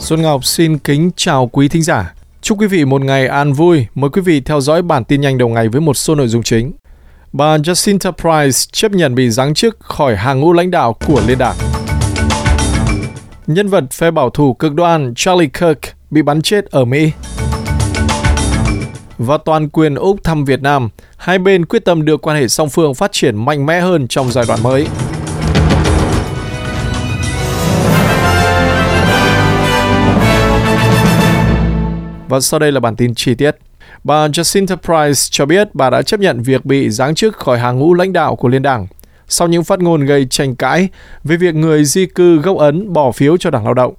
Xuân Ngọc xin kính chào quý thính giả. Chúc quý vị một ngày an vui. Mời quý vị theo dõi bản tin nhanh đầu ngày với một số nội dung chính. Bà Jacinta Price chấp nhận bị giáng chức khỏi hàng ngũ lãnh đạo của Liên đảng. Nhân vật phe bảo thủ cực đoan Charlie Kirk bị bắn chết ở Mỹ. Và toàn quyền Úc thăm Việt Nam, hai bên quyết tâm đưa quan hệ song phương phát triển mạnh mẽ hơn trong giai đoạn mới. Và sau đây là bản tin chi tiết. Bà Jacinta Price cho biết bà đã chấp nhận việc bị giáng chức khỏi hàng ngũ lãnh đạo của Liên đảng sau những phát ngôn gây tranh cãi về việc người di cư gốc Ấn bỏ phiếu cho Đảng Lao động.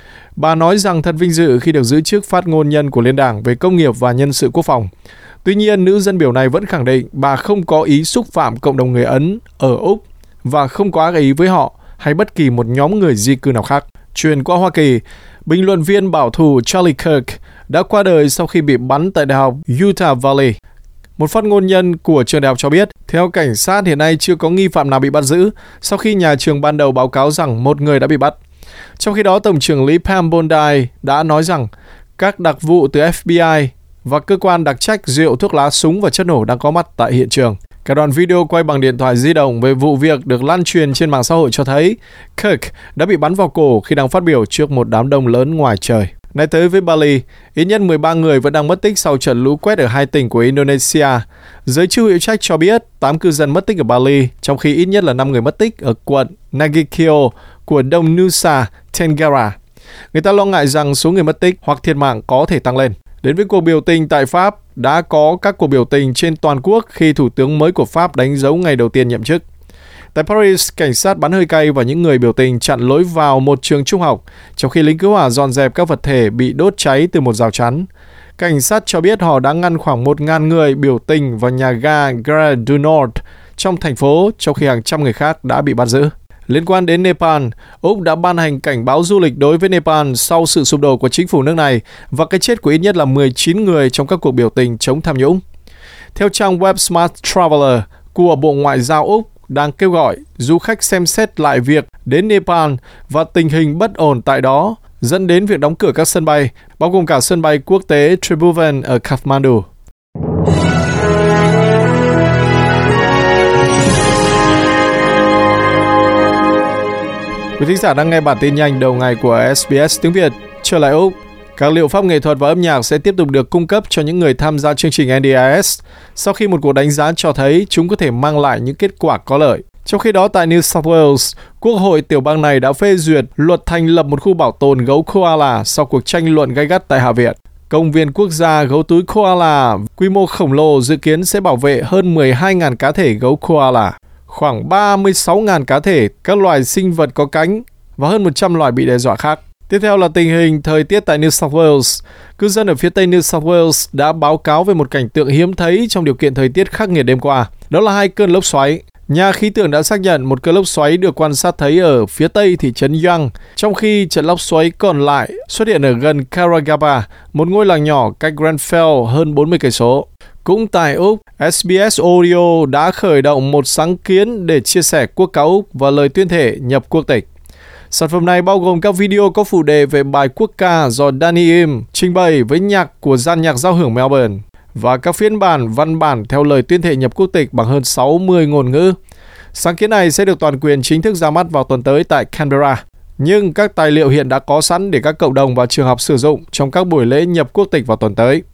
Bà nói rằng thật vinh dự khi được giữ chức phát ngôn nhân của Liên đảng về công nghiệp và nhân sự quốc phòng. Tuy nhiên, nữ dân biểu này vẫn khẳng định bà không có ý xúc phạm cộng đồng người Ấn ở Úc và không có ác ý với họ hay bất kỳ một nhóm người di cư nào khác. Chuyển qua Hoa Kỳ, bình luận viên bảo thủ Charlie Kirk đã qua đời sau khi bị bắn tại Đại học Utah Valley. Một phát ngôn nhân của trường đại học cho biết, theo cảnh sát hiện nay chưa có nghi phạm nào bị bắt giữ sau khi nhà trường ban đầu báo cáo rằng một người đã bị bắt. Trong khi đó, Tổng trưởng lý Pam Bondi đã nói rằng các đặc vụ từ FBI và cơ quan đặc trách rượu, thuốc lá, súng và chất nổ đang có mặt tại hiện trường. Cả đoạn video quay bằng điện thoại di động về vụ việc được lan truyền trên mạng xã hội cho thấy Kirk đã bị bắn vào cổ khi đang phát biểu trước một đám đông lớn ngoài trời. Nay tới với Bali, ít nhất 13 người vẫn đang mất tích sau trận lũ quét ở hai tỉnh của Indonesia. Giới chức hữu trách cho biết 8 cư dân mất tích ở Bali, trong khi ít nhất là 5 người mất tích ở quận Nagikio của Đông Nusa Tenggara. Người ta lo ngại rằng số người mất tích hoặc thiệt mạng có thể tăng lên. Đến với cuộc biểu tình tại Pháp, đã có các cuộc biểu tình trên toàn quốc khi Thủ tướng mới của Pháp đánh dấu ngày đầu tiên nhậm chức. Tại Paris, cảnh sát bắn hơi cay và những người biểu tình chặn lối vào một trường trung học, trong khi lính cứu hỏa dọn dẹp các vật thể bị đốt cháy từ một rào chắn. Cảnh sát cho biết họ đã ngăn khoảng 1.000 người biểu tình vào nhà ga Gare du Nord trong thành phố, trong khi hàng trăm người khác đã bị bắt giữ. Liên quan đến Nepal, Úc đã ban hành cảnh báo du lịch đối với Nepal sau sự sụp đổ của chính phủ nước này và cái chết của ít nhất là 19 người trong các cuộc biểu tình chống tham nhũng. Theo trang web Smart Traveler của Bộ Ngoại giao Úc, đang kêu gọi du khách xem xét lại việc đến Nepal và tình hình bất ổn tại đó, dẫn đến việc đóng cửa các sân bay, bao gồm cả sân bay quốc tế Tribhuvan ở Kathmandu. Quý thính giả đang nghe bản tin nhanh đầu ngày của SBS tiếng Việt. Trở lại Úc, các liệu pháp nghệ thuật và âm nhạc sẽ tiếp tục được cung cấp cho những người tham gia chương trình NDIS sau khi một cuộc đánh giá cho thấy chúng có thể mang lại những kết quả có lợi. Trong khi đó, tại New South Wales, Quốc hội tiểu bang này đã phê duyệt luật thành lập một khu bảo tồn gấu koala sau cuộc tranh luận gay gắt tại Hạ viện. Công viên quốc gia gấu túi koala quy mô khổng lồ dự kiến sẽ bảo vệ hơn 12.000 cá thể gấu koala, khoảng 36.000 cá thể các loài sinh vật có cánh và hơn 100 loài bị đe dọa khác. Tiếp theo là tình hình thời tiết tại New South Wales. Cư dân ở phía tây New South Wales đã báo cáo về một cảnh tượng hiếm thấy trong điều kiện thời tiết khắc nghiệt đêm qua. Đó là 2 cơn lốc xoáy. Nhà khí tượng đã xác nhận một cơn lốc xoáy được quan sát thấy ở phía tây thị trấn Young, trong khi trận lốc xoáy còn lại xuất hiện ở gần Karagaba, một ngôi làng nhỏ cách Grenfell hơn 40 cây số. Cũng tại Úc, SBS Audio đã khởi động một sáng kiến để chia sẻ quốc ca Úc và lời tuyên thệ nhập quốc tịch. Sản phẩm này bao gồm các video có phụ đề về bài quốc ca do Danny Im trình bày với nhạc của dàn nhạc giao hưởng Melbourne và các phiên bản văn bản theo lời tuyên thệ nhập quốc tịch bằng hơn 60 ngôn ngữ. Sáng kiến này sẽ được toàn quyền chính thức ra mắt vào tuần tới tại Canberra. Nhưng các tài liệu hiện đã có sẵn để các cộng đồng và trường học sử dụng trong các buổi lễ nhập quốc tịch vào tuần tới.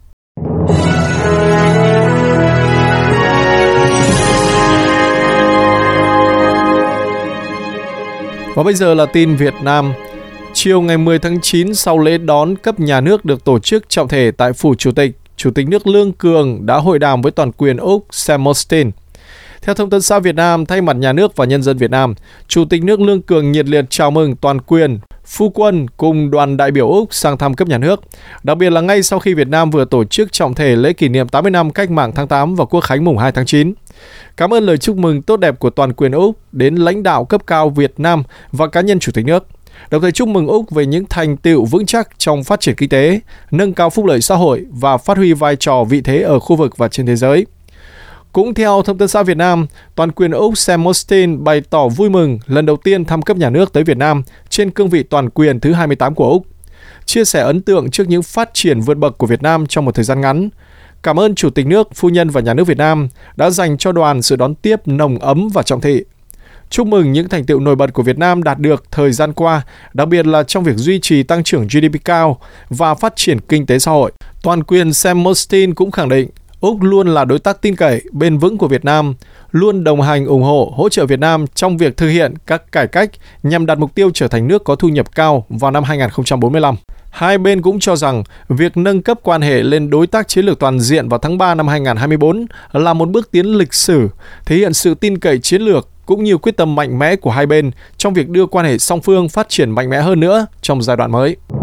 Và bây giờ là tin Việt Nam. Chiều ngày 10 tháng 9, sau lễ đón cấp nhà nước được tổ chức trọng thể tại Phủ Chủ tịch nước Lương Cường đã hội đàm với toàn quyền Úc Sam Mostyn. Theo Thông tấn xã Việt Nam, thay mặt nhà nước và nhân dân Việt Nam, Chủ tịch nước Lương Cường nhiệt liệt chào mừng toàn quyền, phu quân cùng đoàn đại biểu Úc sang thăm cấp nhà nước. Đặc biệt là ngay sau khi Việt Nam vừa tổ chức trọng thể lễ kỷ niệm 80 năm Cách mạng tháng 8 và Quốc khánh mùng 2 tháng 9. Cảm ơn lời chúc mừng tốt đẹp của toàn quyền Úc đến lãnh đạo cấp cao Việt Nam và cá nhân Chủ tịch nước. Đồng thời chúc mừng Úc về những thành tựu vững chắc trong phát triển kinh tế, nâng cao phúc lợi xã hội và phát huy vai trò vị thế ở khu vực và trên thế giới. Cũng theo Thông tấn xã Việt Nam, toàn quyền Úc Sam Mostyn bày tỏ vui mừng lần đầu tiên thăm cấp nhà nước tới Việt Nam trên cương vị toàn quyền thứ 28 của Úc. chia sẻ ấn tượng trước những phát triển vượt bậc của Việt Nam trong một thời gian ngắn. Cảm ơn Chủ tịch nước, Phu nhân và Nhà nước Việt Nam đã dành cho đoàn sự đón tiếp nồng ấm và trọng thị. Chúc mừng những thành tựu nổi bật của Việt Nam đạt được thời gian qua, đặc biệt là trong việc duy trì tăng trưởng GDP cao và phát triển kinh tế xã hội. Toàn quyền Sam Mostyn cũng khẳng định Úc luôn là đối tác tin cậy, bền vững của Việt Nam, luôn đồng hành, ủng hộ, hỗ trợ Việt Nam trong việc thực hiện các cải cách nhằm đạt mục tiêu trở thành nước có thu nhập cao vào năm 2045. Hai bên cũng cho rằng việc nâng cấp quan hệ lên đối tác chiến lược toàn diện vào tháng 3 năm 2024 là một bước tiến lịch sử, thể hiện sự tin cậy chiến lược cũng như quyết tâm mạnh mẽ của hai bên trong việc đưa quan hệ song phương phát triển mạnh mẽ hơn nữa trong giai đoạn mới.